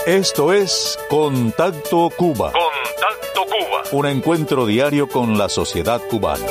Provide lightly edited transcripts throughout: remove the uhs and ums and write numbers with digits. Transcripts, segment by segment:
Esto es Contacto Cuba. Contacto Cuba. Un encuentro diario con la sociedad cubana.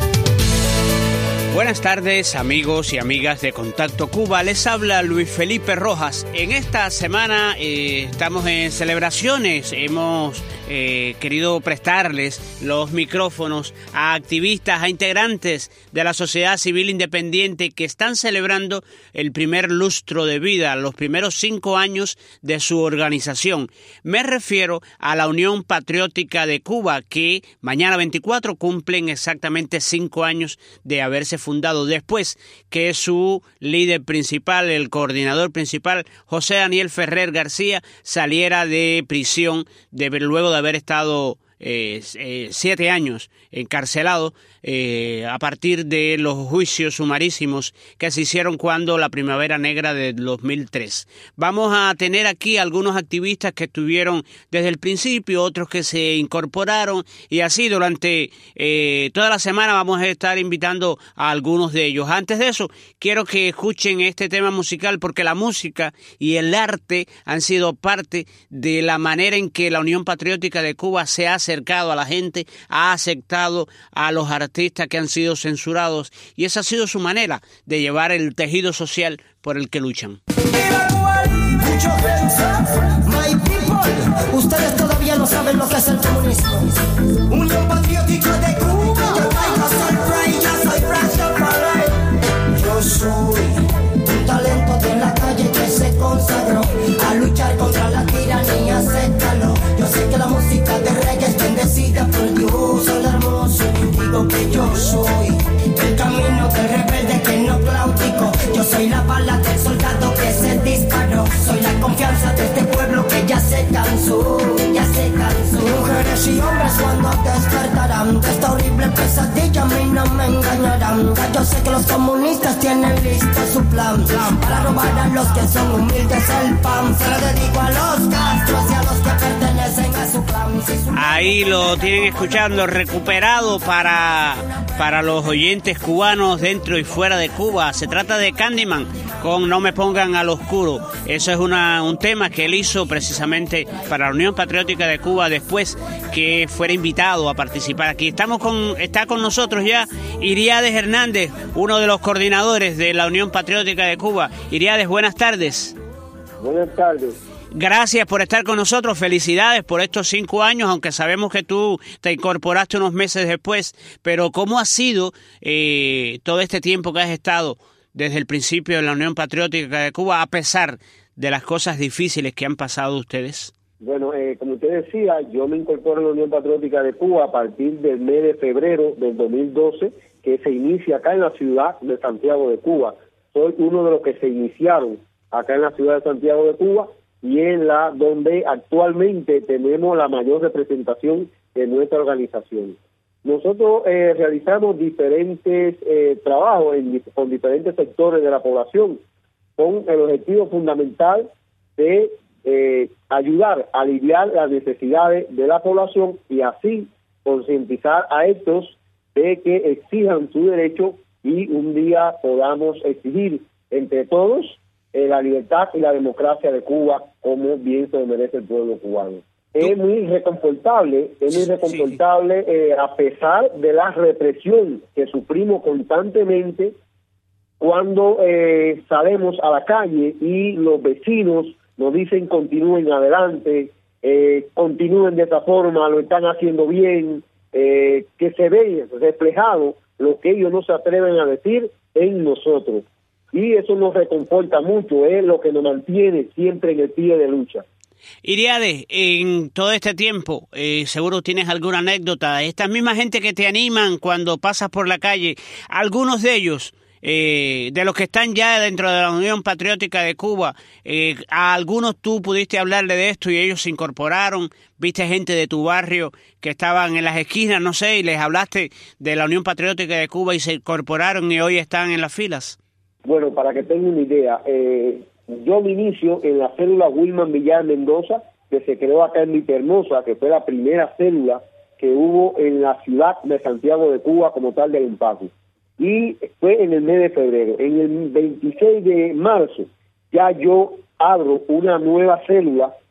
Buenas tardes, amigos y amigas de Contacto Cuba. Les habla Luis Felipe Rojas. En esta semana estamos en celebraciones. Hemos querido prestarles los micrófonos a activistas, a integrantes de la sociedad civil independiente que están celebrando el primer lustro de vida, los primeros 5 años de su organización. Me refiero a la Unión Patriótica de Cuba, que mañana 24 cumplen exactamente 5 años de haberse fundado, después que su líder principal, el coordinador principal, José Daniel Ferrer García, saliera de prisión luego de haber estado 7 años encarcelado a partir de los juicios sumarísimos que se hicieron cuando la Primavera Negra de 2003. Vamos a tener aquí algunos activistas que estuvieron desde el principio, otros que se incorporaron, y así durante toda la semana vamos a estar invitando a algunos de ellos. Antes de eso, quiero que escuchen este tema musical, porque la música y el arte han sido parte de la manera en que la Unión Patriótica de Cuba se ha acercado a la gente, ha aceptado a los artistas que han sido censurados, y esa ha sido su manera de llevar el tejido social por el que luchan. Ustedes todavía no saben lo que es el comunismo. Unión Patriótica de Cuba. Yo soy un talento de la calle que se consagró a luchar contra la tiranía, acéptalo. Yo sé que la música de reggae es bendecida por Dios, soy hermoso, digo que yo soy el camino del rebelde que no claudico. Yo soy la bala del soldado que se disparó, soy la confianza de este pueblo que ya se cansó, ya se cansó. Mujeres y hombres cuando despertarán de esta horrible pesadilla, a mí no me engañarán. Ya yo sé que los comunistas tienen listo su plan para robar a los que son humildes el pan. Se lo dedico a los Castros y a los que pertenecen a su clan. Ahí lo tienen escuchando, recuperado para los oyentes cubanos dentro y fuera de Cuba. Se trata de Candyman con No me pongan al oscuro. Eso es un tema que él hizo precisamente para la Unión Patriótica de Cuba después que fuera invitado a participar aquí. Está con nosotros ya Iriades Hernández, uno de los coordinadores de la Unión Patriótica de Cuba. Iriades, buenas tardes. Buenas tardes. Gracias por estar con nosotros, felicidades por estos 5 años, aunque sabemos que tú te incorporaste unos meses después, pero ¿cómo ha sido todo este tiempo que has estado desde el principio de la Unión Patriótica de Cuba, a pesar de las cosas difíciles que han pasado ustedes? Bueno, como usted decía, yo me incorporo a la Unión Patriótica de Cuba a partir del mes de febrero del 2012, que se inicia acá en la ciudad de Santiago de Cuba. Soy uno de los que se iniciaron acá en la ciudad de Santiago de Cuba, y en la donde actualmente tenemos la mayor representación de nuestra organización. Nosotros realizamos diferentes trabajos con diferentes sectores de la población, con el objetivo fundamental de ayudar a aliviar las necesidades de la población y así concientizar a estos de que exijan su derecho y un día podamos exigir entre todos la libertad y la democracia de Cuba, como bien se merece el pueblo cubano. Es muy reconfortable, a pesar de la represión que sufrimos constantemente cuando salimos a la calle y los vecinos nos dicen continúen adelante, continúen de esta forma, lo están haciendo bien, que se ve reflejado lo que ellos no se atreven a decir en nosotros. Y eso nos reconforta mucho, es lo que nos mantiene siempre en el pie de lucha. Iriades, en todo este tiempo, seguro tienes alguna anécdota. Esta misma gente que te animan cuando pasas por la calle, algunos de ellos, de los que están ya dentro de la Unión Patriótica de Cuba, a algunos tú pudiste hablarle de esto y ellos se incorporaron. Viste gente de tu barrio que estaban en las esquinas, no sé, y les hablaste de la Unión Patriótica de Cuba y se incorporaron y hoy están en las filas. Bueno, para que tengan una idea, yo me inicio en la célula Wilman Villar Mendoza, que se creó acá en Villahermosa, que fue la primera célula que hubo en la ciudad de Santiago de Cuba como tal del Empaque. Y fue en el mes de febrero. En el 26 de marzo ya yo abro una nueva célula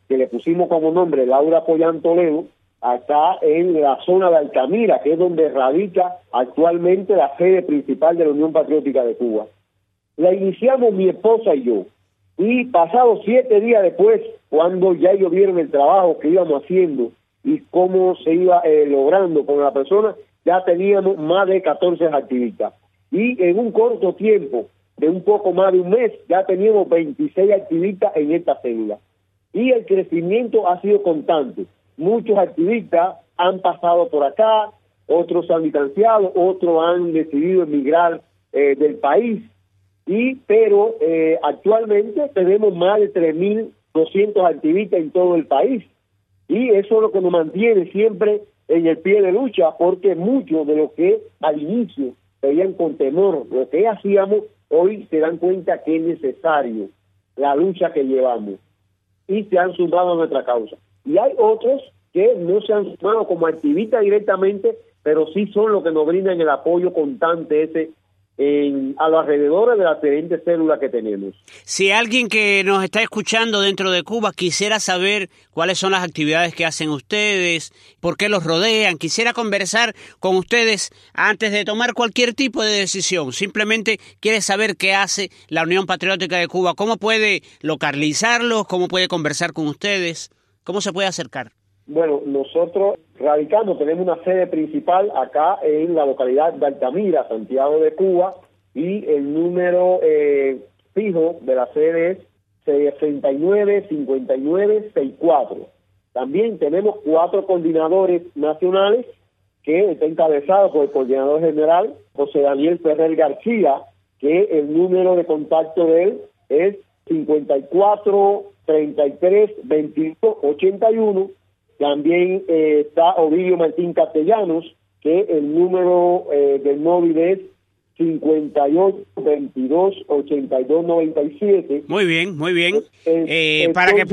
que le pusimos como nombre Laura Pollán Toledo, acá en la zona de Altamira, que es donde radica actualmente la sede principal de la Unión Patriótica de Cuba. La iniciamos mi esposa y yo, y pasados 7 días después, cuando ya ellos vieron el trabajo que íbamos haciendo y cómo se iba logrando con la persona, ya teníamos más de 14 activistas. Y en un corto tiempo, de un poco más de un mes, ya teníamos 26 activistas en esta célula. Y el crecimiento ha sido constante. Muchos activistas han pasado por acá, otros se han distanciado, otros han decidido emigrar del país, pero actualmente tenemos más de 3.200 activistas en todo el país, y eso es lo que nos mantiene siempre en el pie de lucha, porque muchos de los que al inicio veían con temor lo que hacíamos, hoy se dan cuenta que es necesario la lucha que llevamos, y se han sumado a nuestra causa. Y hay otros que no se han sumado como activistas directamente, pero sí son los que nos brindan el apoyo constante ese a los alrededores de las diferentes células que tenemos. Si alguien que nos está escuchando dentro de Cuba quisiera saber cuáles son las actividades que hacen ustedes, por qué los rodean, quisiera conversar con ustedes antes de tomar cualquier tipo de decisión, simplemente quiere saber qué hace la Unión Patriótica de Cuba, cómo puede localizarlos, cómo puede conversar con ustedes, cómo se puede acercar. Bueno, nosotros radicamos, tenemos una sede principal acá en la localidad de Altamira, Santiago de Cuba, y el número fijo de la sede es 695964. También tenemos 4 coordinadores nacionales que está encabezado por el coordinador general José Daniel Ferrer García, que el número de contacto de él es 54332281. También está Ovidio Martín Castellanos, que el número del móvil es 58228297. Muy bien, muy bien. Para que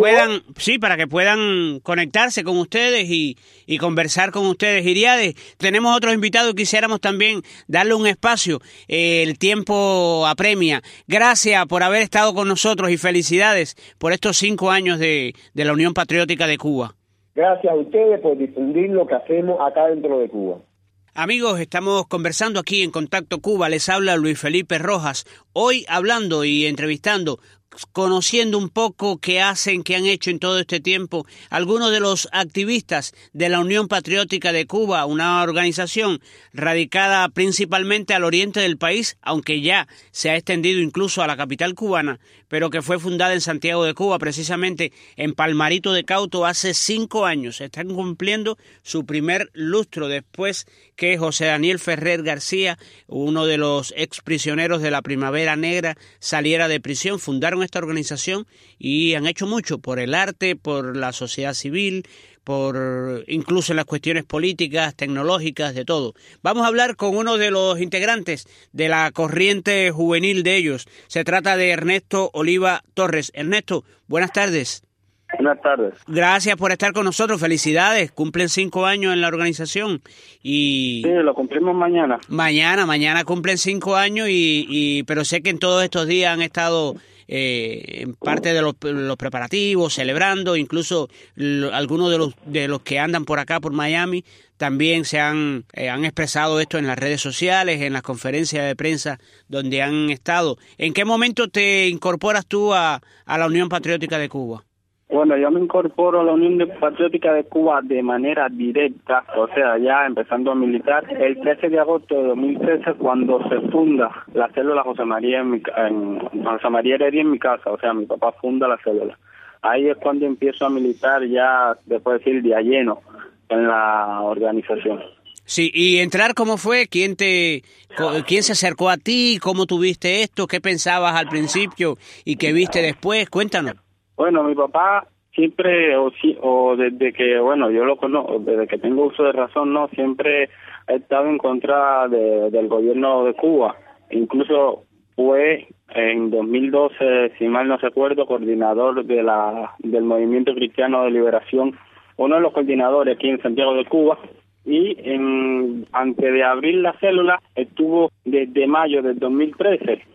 puedan conectarse con ustedes y conversar con ustedes. Iriade, tenemos otros invitados y quisiéramos también darle un espacio. El tiempo apremia. Gracias por haber estado con nosotros y felicidades por estos 5 años de la Unión Patriótica de Cuba. Gracias a ustedes por difundir lo que hacemos acá dentro de Cuba. Amigos, estamos conversando aquí en Contacto Cuba. Les habla Luis Felipe Rojas. Hoy hablando y entrevistando, conociendo un poco qué hacen, qué han hecho en todo este tiempo algunos de los activistas de la Unión Patriótica de Cuba, una organización radicada principalmente al oriente del país, aunque ya se ha extendido incluso a la capital cubana, pero que fue fundada en Santiago de Cuba, precisamente en Palmarito de Cauto, hace 5 años. Están cumpliendo su primer lustro después que José Daniel Ferrer García, uno de los exprisioneros de la Primavera Negra, saliera de prisión. Fundaron esta organización y han hecho mucho por el arte, por la sociedad civil, por incluso en las cuestiones políticas, tecnológicas, de todo. Vamos a hablar con uno de los integrantes de la corriente juvenil de ellos. Se trata de Ernesto Oliva Torres. Ernesto, buenas tardes. Buenas tardes. Gracias por estar con nosotros. Felicidades. Cumplen 5 años en la organización. Sí, lo cumplimos mañana. Mañana cumplen 5 años, pero sé que en todos estos días han estado en parte de los preparativos, celebrando, incluso algunos de los que andan por acá, por Miami, también se han expresado esto en las redes sociales, en las conferencias de prensa donde han estado. ¿En qué momento te incorporas tú a la Unión Patriótica de Cuba? Bueno, yo me incorporo a la Unión Patriótica de Cuba de manera directa, o sea, ya empezando a militar, el 13 de agosto de 2013, cuando se funda la célula José María Heredia en mi casa, o sea, mi papá funda la célula. Ahí es cuando empiezo a militar ya, después de decir, de a lleno en la organización. Sí, y entrar, ¿cómo fue? ¿Quién se acercó a ti? ¿Cómo tuviste esto? ¿Qué pensabas al principio y qué viste después? Cuéntanos. Bueno, mi papá siempre, o desde que, bueno, yo lo conozco, desde que tengo uso de razón, no, siempre ha estado en contra del gobierno de Cuba. Incluso fue en 2012, si mal no recuerdo, coordinador del Movimiento Cristiano de Liberación, uno de los coordinadores aquí en Santiago de Cuba. Y antes de abrir la célula, estuvo desde mayo del 2013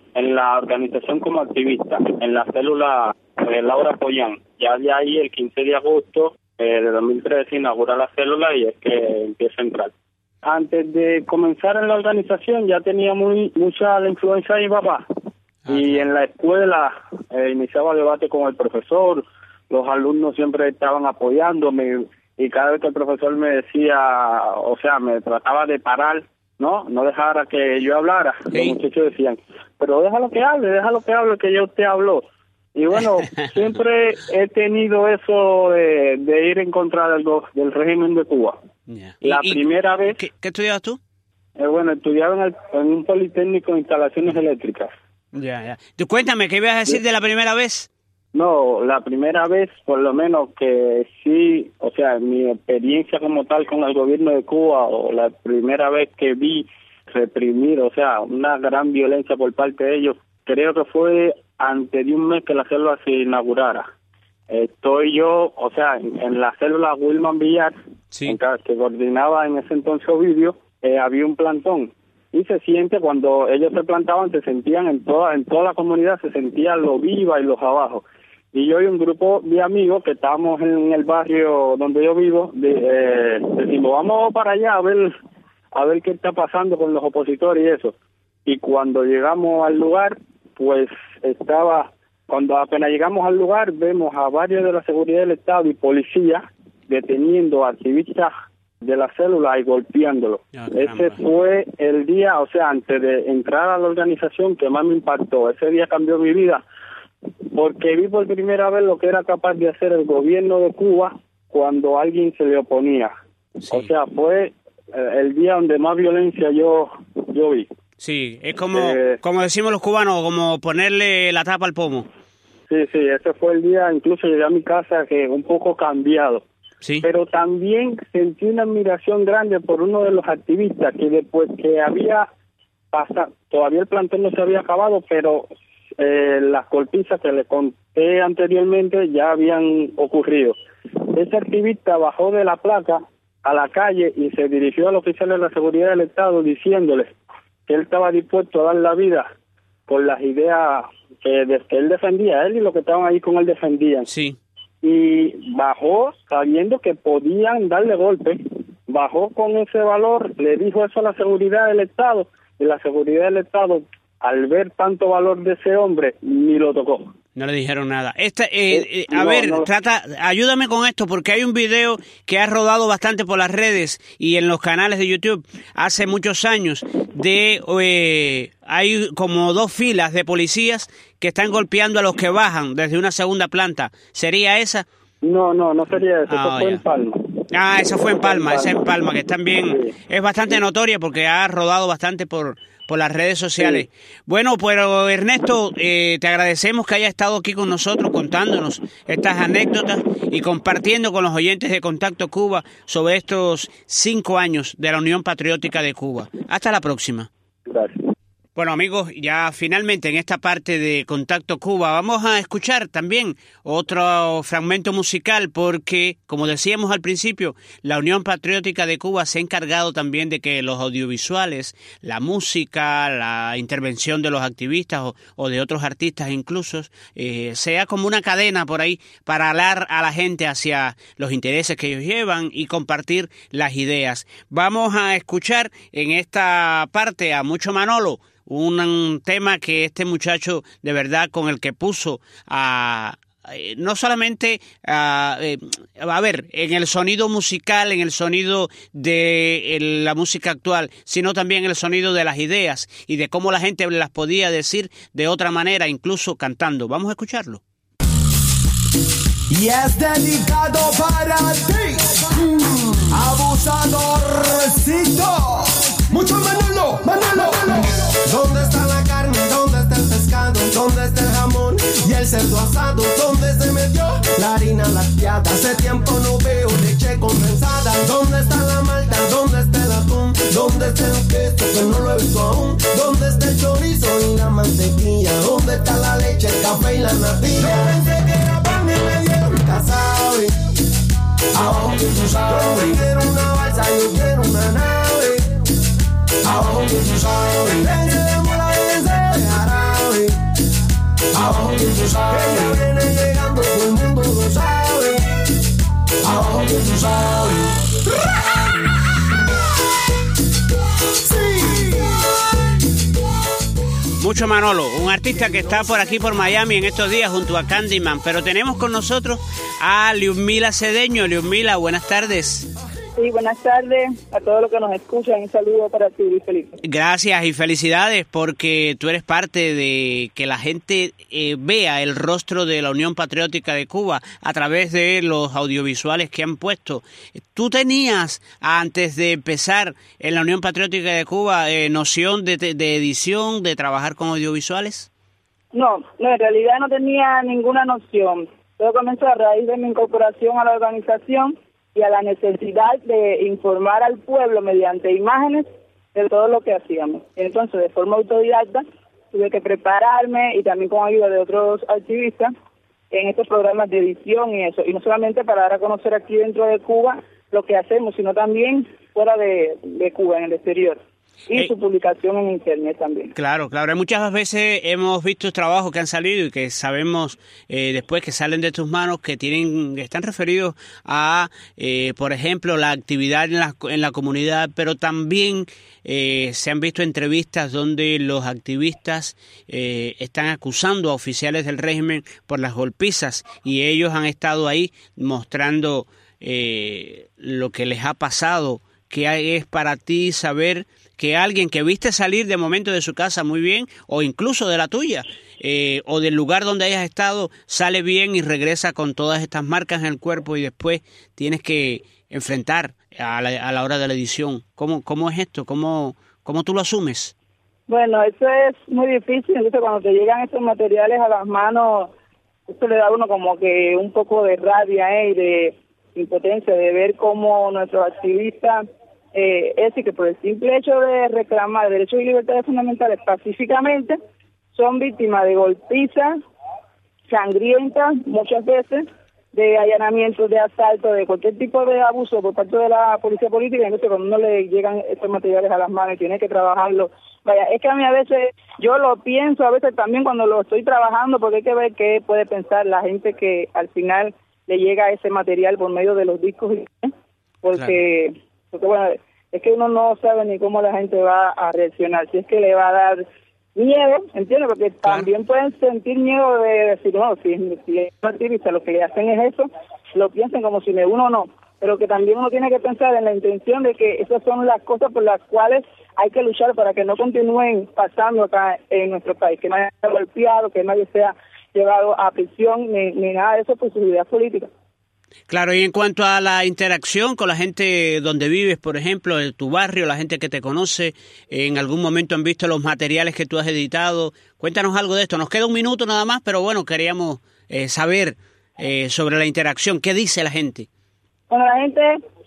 en la organización como activista, en la célula Laura Pollán. Ya de ahí el 15 de agosto de 2013 inaugura la célula y es que empieza a entrar. Antes de comenzar en la organización ya tenía mucha la influencia de mi papá. Y en la escuela iniciaba debate con el profesor, los alumnos siempre estaban apoyándome y cada vez que el profesor me decía, o sea, me trataba de parar, no dejara que yo hablara, los muchachos decían, pero déjalo que hable, que ya usted habló. Y bueno, siempre he tenido eso de ir en contra del régimen de Cuba. Yeah. La primera vez... ¿Qué estudiabas tú? Bueno, estudiaba en un politécnico de instalaciones eléctricas. Ya. Tú cuéntame, ¿qué ibas a decir de la primera vez? No, la primera vez, por lo menos que sí, o sea, mi experiencia como tal con el gobierno de Cuba, o la primera vez que vi reprimir, o sea, una gran violencia por parte de ellos, creo que fue antes de un mes que la célula se inaugurara. Estoy yo, o sea, en la célula Wilman Villar, sí, que coordinaba en ese entonces Ovidio, había un plantón. Y se siente, cuando ellos se plantaban, se sentían en toda la comunidad, se sentían los vivas y los abajo. Y yo y un grupo de amigos que estábamos en el barrio donde yo vivo, decimos, vamos para allá a ver qué está pasando con los opositores y eso. Y cuando llegamos al lugar, pues cuando apenas llegamos al lugar, vemos a varios de la seguridad del Estado y policías deteniendo a activistas de la célula y golpeándolo. Ese fue el día, o sea, antes de entrar a la organización, que más me impactó. Ese día cambió mi vida, porque vi por primera vez lo que era capaz de hacer el gobierno de Cuba cuando alguien se le oponía. Sí. O sea, fue el día donde más violencia yo vi. Sí, es como decimos los cubanos, como ponerle la tapa al pomo. Sí, ese fue el día, incluso llegué a mi casa que un poco cambiado. Sí. Pero también sentí una admiración grande por uno de los activistas que después que había pasado, todavía el plantón no se había acabado, pero las golpizas que le conté anteriormente ya habían ocurrido. Ese activista bajó de la placa a la calle y se dirigió al oficial de la seguridad del Estado diciéndole que él estaba dispuesto a dar la vida por las ideas que él defendía, él y los que estaban ahí con él defendían. Sí. Y bajó sabiendo que podían darle golpe, bajó con ese valor, le dijo eso a la seguridad del Estado, y la seguridad del Estado, al ver tanto valor de ese hombre, ni lo tocó. No le dijeron nada. Ayúdame con esto, porque hay un video que ha rodado bastante por las redes y en los canales de YouTube hace muchos años, hay como 2 filas de policías que están golpeando a los que bajan desde una segunda planta. ¿Sería esa? No sería eso, eso fue en Palma. Eso fue en Palma, esa en Palma, que también es bastante notoria porque ha rodado bastante por las redes sociales. Sí. Bueno, pero Ernesto, te agradecemos que haya estado aquí con nosotros contándonos estas anécdotas y compartiendo con los oyentes de Contacto Cuba sobre estos 5 años de la Unión Patriótica de Cuba. Hasta la próxima. Gracias. Bueno, amigos, ya finalmente en esta parte de Contacto Cuba vamos a escuchar también otro fragmento musical porque, como decíamos al principio, la Unión Patriótica de Cuba se ha encargado también de que los audiovisuales, la música, la intervención de los activistas o de otros artistas incluso, sea como una cadena por ahí para hablar a la gente hacia los intereses que ellos llevan y compartir las ideas. Vamos a escuchar en esta parte a Mucho Manolo, un tema que este muchacho de verdad con el que puso no solamente en el sonido musical, en el sonido de la música actual, sino también el sonido de las ideas y de cómo la gente las podía decir de otra manera, incluso cantando. Vamos a escucharlo. Y es dedicado para ti, abusadorcito. Mucho Manolo. ¿Dónde está la carne? ¿Dónde está el pescado? ¿Dónde está el jamón y el cerdo asado? ¿Dónde se metió la harina lacteada? Hace tiempo no veo leche condensada. ¿Dónde está la malta? ¿Dónde está el atún? ¿Dónde está el queso que no lo he visto aún? ¿Dónde está el chorizo y la mantequilla? ¿Dónde está la leche, el café y la natilla? Yo pensé que era pan y me dieron casabe. Ahora tú sabes. Yo quiero una balsa, yo quiero una nave. Ahora tú sabes. Vence de mola, vence de jarabe. soy. Mucho Manolo, un artista que está por aquí por Miami en estos días junto a Candyman, pero tenemos con nosotros a Liudmila Cedeño. Liudmila, buenas tardes. Sí, buenas tardes a todos los que nos escuchan. Un saludo para ti, Luis Felipe. Gracias y felicidades porque tú eres parte de que la gente vea el rostro de la Unión Patriótica de Cuba a través de los audiovisuales que han puesto. ¿Tú tenías, antes de empezar en la Unión Patriótica de Cuba, noción de edición, de trabajar con audiovisuales? No, en realidad no tenía ninguna noción. Todo comenzó a raíz de mi incorporación a la organización y a la necesidad de informar al pueblo mediante imágenes de todo lo que hacíamos. Entonces, de forma autodidacta, tuve que prepararme y también con ayuda de otros activistas en estos programas de edición y eso. Y no solamente para dar a conocer aquí dentro de Cuba lo que hacemos, sino también fuera de Cuba, en el exterior. Y su publicación en internet también. Claro. Muchas veces hemos visto trabajos que han salido y que sabemos después que salen de tus manos que están referidos a, por ejemplo, la actividad en la comunidad, pero también se han visto entrevistas donde los activistas están acusando a oficiales del régimen por las golpizas y ellos han estado ahí mostrando lo que les ha pasado. ¿Qué es para ti saber que alguien que viste salir de momento de su casa muy bien, o incluso de la tuya, o del lugar donde hayas estado, sale bien y regresa con todas estas marcas en el cuerpo y después tienes que enfrentar a la hora de la edición? ¿Cómo es esto? ¿Cómo tú lo asumes? Bueno, eso es muy difícil. Entonces, cuando te llegan estos materiales a las manos, esto le da a uno como que un poco de rabia y de impotencia de ver cómo nuestros activistas es decir, que por el simple hecho de reclamar derechos y libertades fundamentales pacíficamente, son víctimas de golpizas sangrientas, muchas veces, de allanamientos, de asaltos, de cualquier tipo de abuso por parte de la policía política. Entonces, cuando uno le llegan estos materiales a las manos y tiene que trabajarlo, vaya, es que a mí a veces, yo lo pienso a veces también cuando lo estoy trabajando, porque hay que ver qué puede pensar la gente que al final le llega ese material por medio de los discos, porque bueno, es que uno no sabe ni cómo la gente va a reaccionar, si es que le va a dar miedo, ¿entiendes? Porque también pueden sentir miedo de decir, no, si es activista, lo que le hacen es eso, lo piensan como si uno no, pero que también uno tiene que pensar en la intención de que esas son las cosas por las cuales hay que luchar para que no continúen pasando acá en nuestro país, que nadie sea golpeado, que nadie sea llevado a prisión, ni nada de eso por su idea política. Claro, y en cuanto a la interacción con la gente donde vives, por ejemplo, en tu barrio, la gente que te conoce, en algún momento han visto los materiales que tú has editado. Cuéntanos algo de esto. Nos queda un minuto nada más, pero bueno, queríamos saber sobre la interacción. ¿Qué dice la gente? Bueno, la gente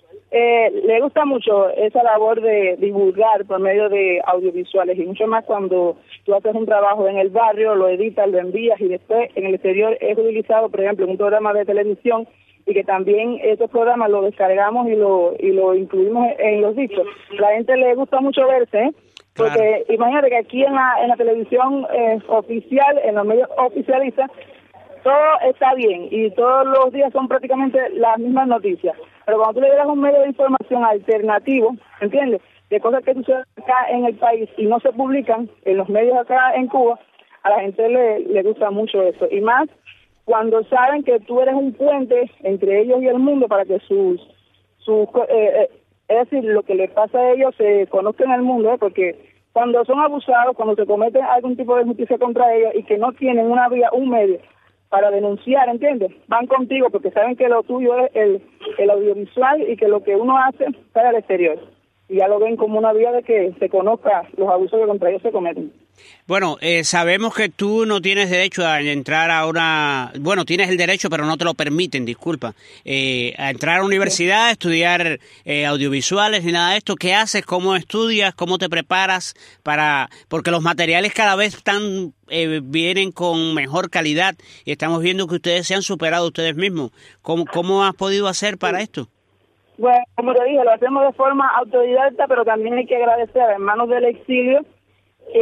le gusta mucho esa labor de divulgar por medio de audiovisuales y mucho más cuando tú haces un trabajo en el barrio, lo editas, lo envías y después en el exterior es utilizado, por ejemplo, en un programa de televisión y que también esos programas los descargamos y lo incluimos en los discos. La gente le gusta mucho verse, porque imagínate que aquí en la televisión oficial, en los medios oficialistas, todo está bien y todos los días son prácticamente las mismas noticias. Pero cuando tú le das un medio de información alternativo, ¿entiendes?, de cosas que suceden acá en el país y no se publican en los medios acá en Cuba, a la gente le gusta mucho eso. Y más cuando saben que tú eres un puente entre ellos y el mundo para que es decir, lo que les pasa a ellos se conozca en el mundo, porque cuando son abusados, cuando se comete algún tipo de justicia contra ellos y que no tienen una vía, un medio para denunciar, ¿entiendes?, van contigo porque saben que lo tuyo es el audiovisual y que lo que uno hace sale al exterior. Y ya lo ven como una vía de que se conozca los abusos que contra ellos se cometen. Bueno, sabemos que tú no tienes derecho a entrar a bueno, tienes el derecho, pero no te lo permiten, disculpa, a entrar a la universidad, a estudiar audiovisuales ni nada de esto. ¿Qué haces? ¿Cómo estudias? ¿Cómo te preparas? Porque los materiales cada vez vienen con mejor calidad y estamos viendo que ustedes se han superado ustedes mismos. ¿Cómo has podido hacer para esto? Bueno, como te dije, lo hacemos de forma autodidacta, pero también hay que agradecer a hermanos del exilio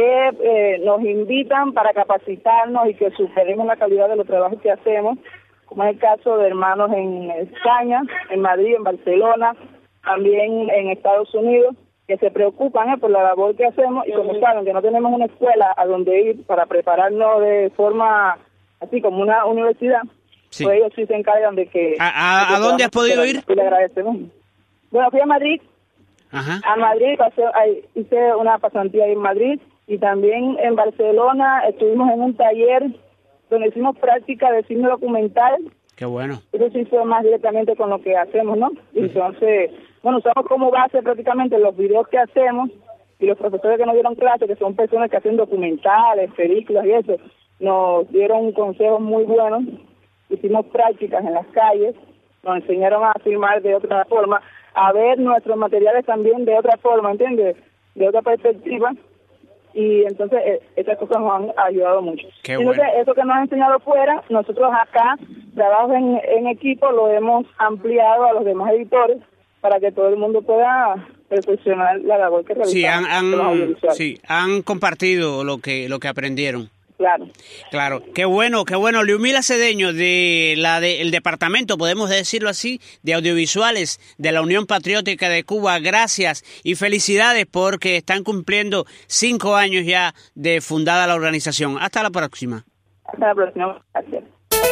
que nos invitan para capacitarnos y que superemos la calidad de los trabajos que hacemos como es el caso de hermanos en España, en Madrid, en Barcelona, también en Estados Unidos, que se preocupan por la labor que hacemos, y como saben que no tenemos una escuela a donde ir para prepararnos de forma así como una universidad, sí. Pues ellos sí se encargan de que... ¿A dónde has podido ir? Y le agradecemos. Bueno, fui a Madrid. Ajá. A Madrid, hice una pasantía ahí en Madrid, y también en Barcelona estuvimos en un taller donde hicimos práctica de cine documental. Qué bueno. Eso sí fue más directamente con lo que hacemos, ¿no? Entonces, bueno, usamos como base prácticamente los videos que hacemos, y los profesores que nos dieron clases, que son personas que hacen documentales, películas y eso, nos dieron consejos muy buenos. Hicimos prácticas en las calles, nos enseñaron a filmar de otra forma, a ver nuestros materiales también de otra forma, ¿entiendes? De otra perspectiva. Y entonces esas cosas nos han ayudado mucho. Qué entonces, bueno. Eso que nos han enseñado fuera, nosotros acá, trabajo en equipo, lo hemos ampliado a los demás editores para que todo el mundo pueda perfeccionar la labor que realizamos. Sí, han compartido lo que aprendieron. Claro. Qué bueno. Liumila Cedeño, del departamento, podemos decirlo así, de audiovisuales de la Unión Patriótica de Cuba, gracias y felicidades porque están cumpliendo 5 años ya de fundada la organización. Hasta la próxima. Hasta la próxima. Gracias.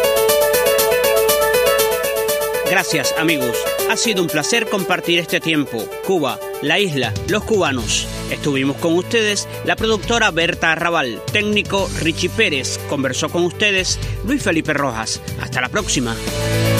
Gracias, amigos. Ha sido un placer compartir este tiempo. Cuba, la isla, los cubanos. Estuvimos con ustedes la productora Berta Arrabal, técnico Richie Pérez. Conversó con ustedes Luis Felipe Rojas. Hasta la próxima.